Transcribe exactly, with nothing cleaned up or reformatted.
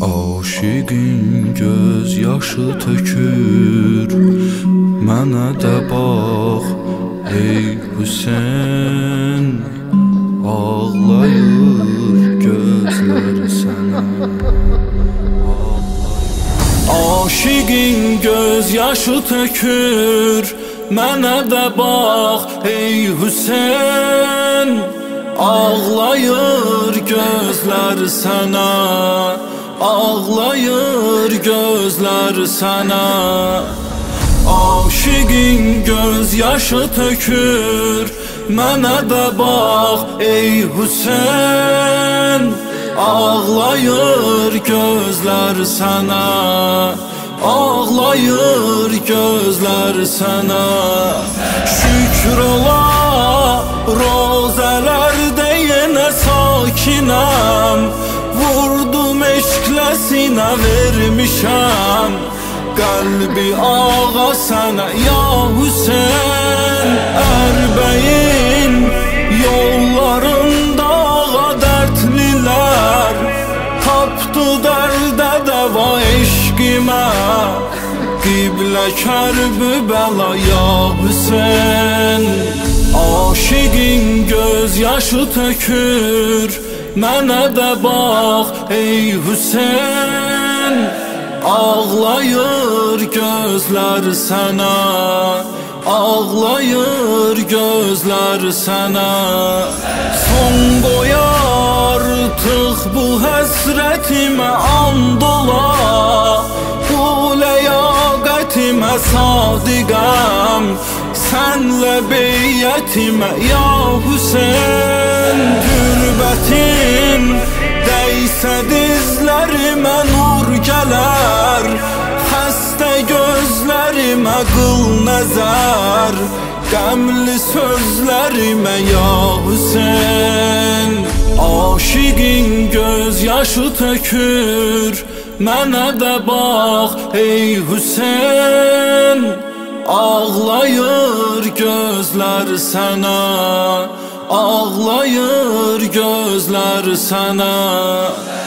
Aşiqin göz yaşı tökür, mənə də bax ey Hüseyn. Ağlayır gözləri sənə. Aşiqin göz yaşı tökür, mənə də bax ey Hüseyn. Ağlayır gözlər sənə, ağlayır gözlər sənə. Aşiqin göz yaşı tökür, mənə də bax ey Hüseyn. Ağlayır gözlər sənə, ağlayır gözlər sənə. Şükür ola rozələrdə yenə sakinəm, vurdum eşqlə sinə vermişəm qəlbi ağa sənə ya Hüseyn. Ərbəyin yollarında ağa dərdlilər, tapdı dərdə dəva eşqimə qiblə Kərbəla ya Hüseyn. Aşiqin göz yaşı tökür, mənə də bax ey Hüseyn. Ağlayır gözlər sənə, ağlayır gözlər sənə. Son qoy artıq bu həsrətimə and ola, bu ləyaqətimə sadiqəm, sənlə beyyətimə ya Hüseyn. Türbətin dəysə dizlərimə nur gələr, xəstə gözlərimə qıl nəzər, qəmli sözlərimə ya Hüseyn. Aşiqin göz yaşı tökür, mənə də bax ey Hüseyn. Ağlayır gözlər sənə, ağlayır gözlər sənə.